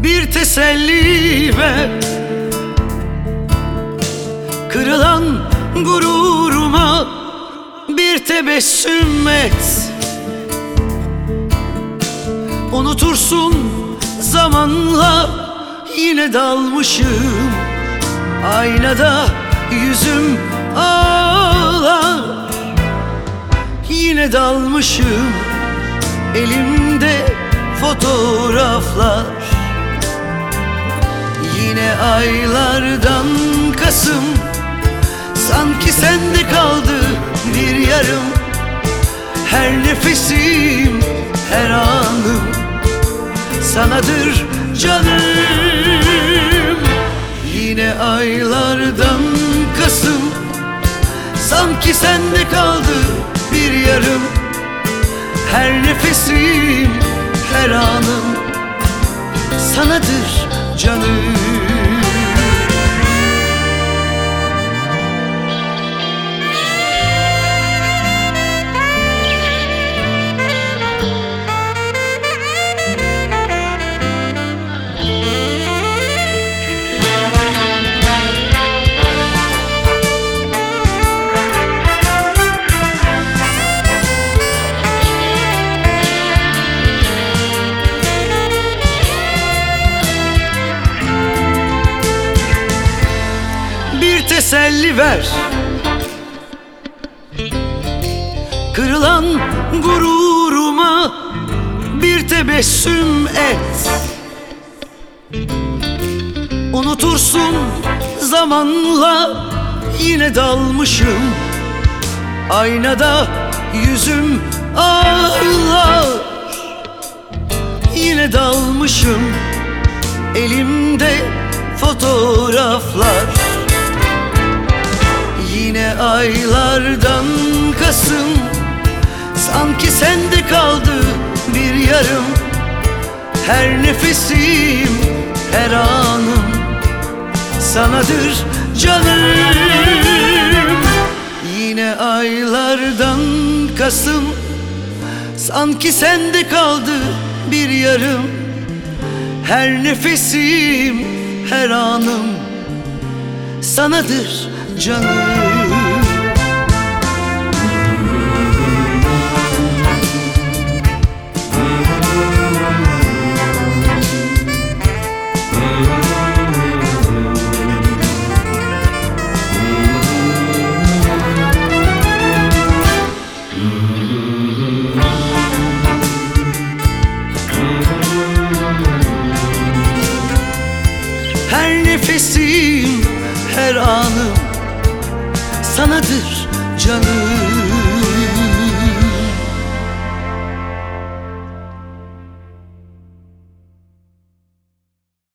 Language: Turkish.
bir teselli ver. Kırılan gururuma bir tebessüm et. Unutursun zamanla, yine dalmışım. Aynada yüzüm ağlar, yine dalmışım. Elimde fotoğraflar. Yine aylardan Kasım, sanki sende kaldı bir yarım. Her nefesim, her anım sanadır canım. Yine aylardan Kasım, sanki sende kaldı bir yarım. Her nefesim, her anım sanadır canım. Teselli ver. Kırılan gururuma bir tebessüm et. Unutursun zamanla, yine dalmışım. Aynada yüzüm ağlar, yine dalmışım. Elimde fotoğraflar. Yine aylardan Kasım, sanki sende kaldı bir yarım. Her nefesim, her anım sanadır canım. Yine aylardan Kasım, sanki sende kaldı bir yarım. Her nefesim, her anım sanadır canım. Her nefesim, her anım sanadır canım.